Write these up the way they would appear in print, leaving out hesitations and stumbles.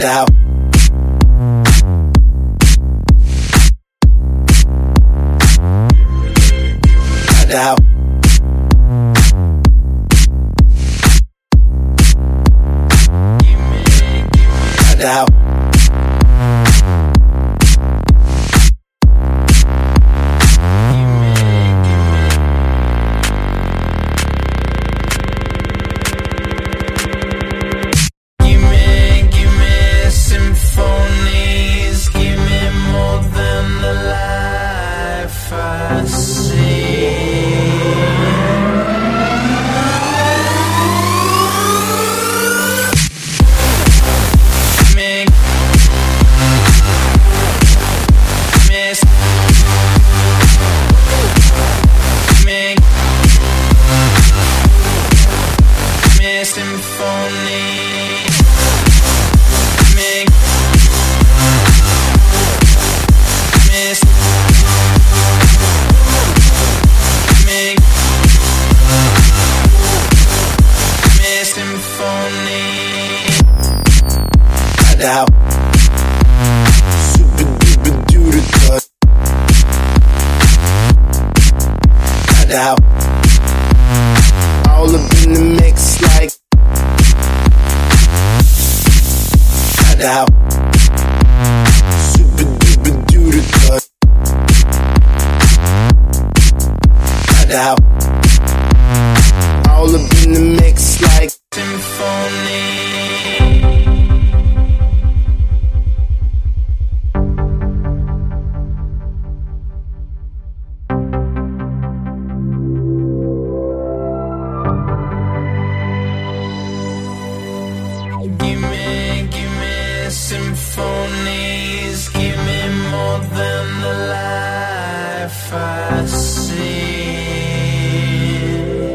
Doubt. Doubt. Doubt. Doubt. Super duper duper cut. Doubt. All up in the mix like doubt. Super duper duper cut. Doubt. All up in the mix like symphony. Symphonies, give me more than the life I see.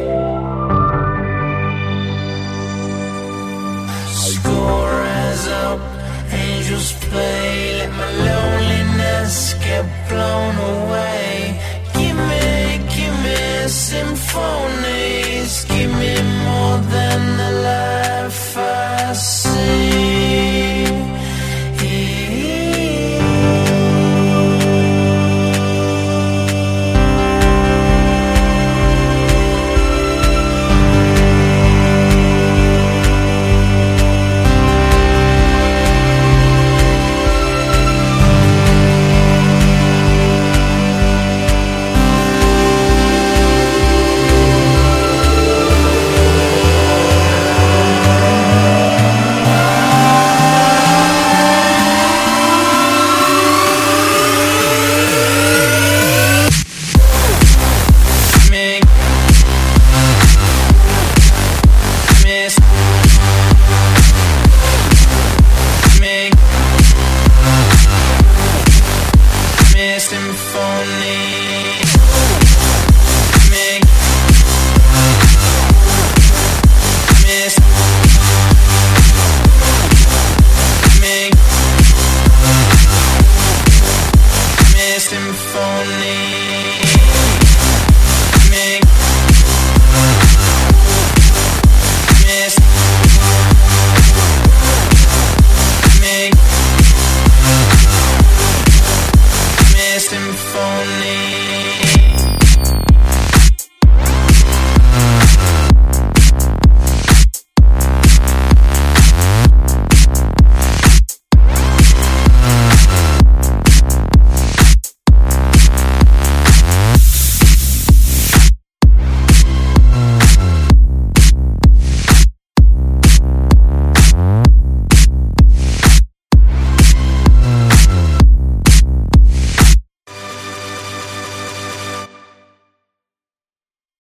Score rise up, angels play, let my loneliness get blown away. Give me symphonies, give me more than the life I see.